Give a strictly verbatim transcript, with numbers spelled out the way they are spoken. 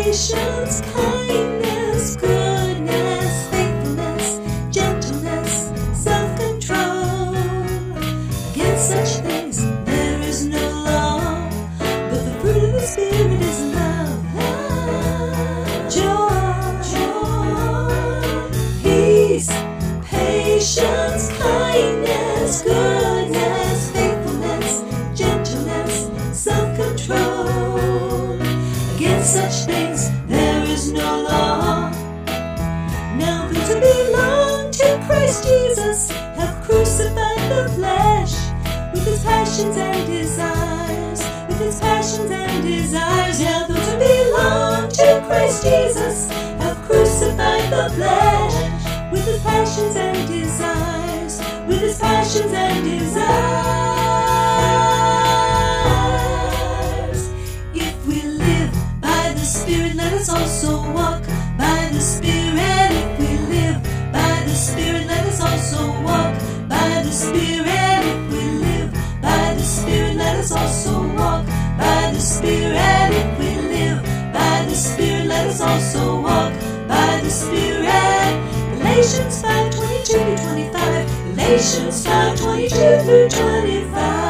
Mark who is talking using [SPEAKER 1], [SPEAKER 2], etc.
[SPEAKER 1] patience, kindness, goodness, faithfulness, gentleness, self-control. Against such things there is no law, but the fruit of the Spirit is love, joy, joy, peace, patience, kindness, goodness, faithfulness, gentleness, self-control. Against such things there is no law. Now those who belong to Christ Jesus have crucified the flesh with its passions and desires, with its passions and desires. Now those who belong to Christ Jesus have crucified the flesh with its passions and desires, with its passions and desires. If we live by the Spirit, let us also walk by the Spirit. If we live by the Spirit, let us also walk by the Spirit. If we live by the Spirit, let us also walk by the Spirit. If we live by the Spirit, let us also walk by the Spirit. Galatians five twenty-two through twenty-five. Galatians five twenty-two through twenty-five.